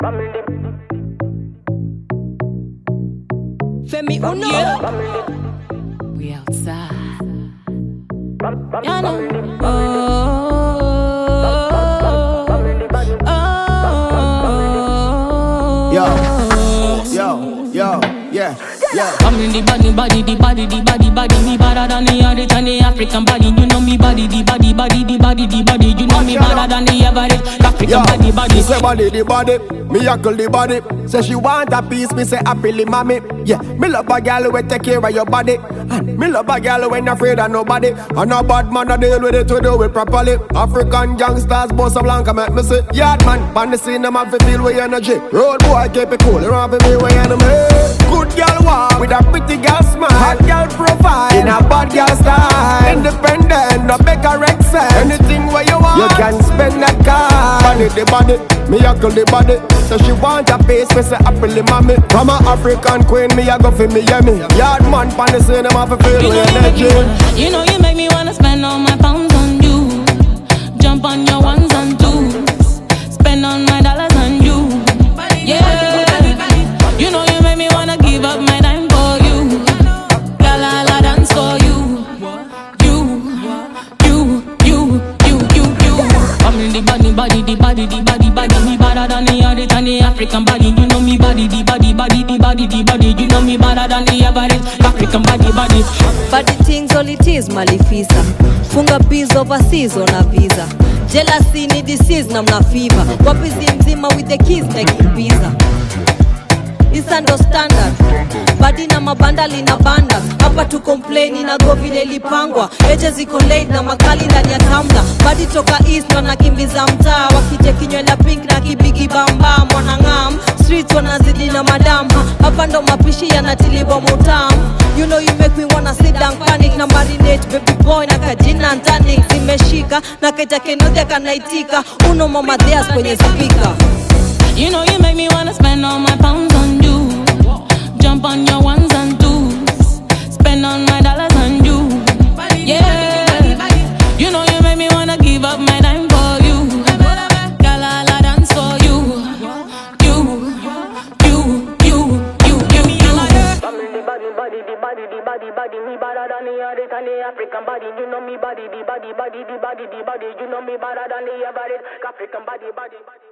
Femi Uno. Yeah. We outside. You know. Yeah. I'm in the body, me better than the average and the African body. You know me body, the body. You know me better than the average African body. She say body, the body, me uncle the body. Say she want a piece, me say happily mommy. Yeah, me love a girl who take care of your body, and me love a girl who ain't afraid of nobody. And a bad man that deal with it to do it properly. African gangsters, boss of Blanca make me say, yard man, pan the scene them have to feel with energy. Road boy keep it cool, you have to be with enemy. Good girl walk with a pretty girl smile. Hot girl profile in a bad girl style. Independent, no beg a accent. Anything where you want, you can spend that car. Body the body, me uncle the body. So she want a piece, me say happily mommy. From a African queen, me a go for me yummy. Yard man pan the scene, them have to feel with energy. You know you make me wanna spend all my pounds on you. Jump on your ones and twos. Spend all my dollars on you. Yeah. You know you make me wanna give up my time for you. Girl, I'll dance for you. I'm in the body, me better than the average and the African body. You know me body, the body. You know me better than the average African body. Body things all it is malifisa. Funga biz overseas on a visa. Jealousy ni disease na mna fever. Wapizi mzima with the keys making pizza. Isa ndo standard. Badi na mabanda lina banda. Hapa tu complain na go vile lipangwa. Eje ziko late na makali ndani ya tamla. Badi toka east wanakimbiza mtaa. Wakite kinywela pink na kibigi bamba. Mwanangam streets wanazidi na madam. Hapa ndo mapishi yanatilibo mutam. You know you make me wanna sit down panic. Na marinate baby boy na kajina ntani. Zimeshika na kaita kenodhe kanaitika. Uno mama theas kwenye speaker. You know you make me wanna spend all my pounds on you. Jump on your ones and twos. Spend all my dollars on you. Yeah. You know you make me wanna give up my time for you. Girl, I'll dance for you. You. Body, me better than the average and the African body. You know me body, the body. You know me better than the average African body.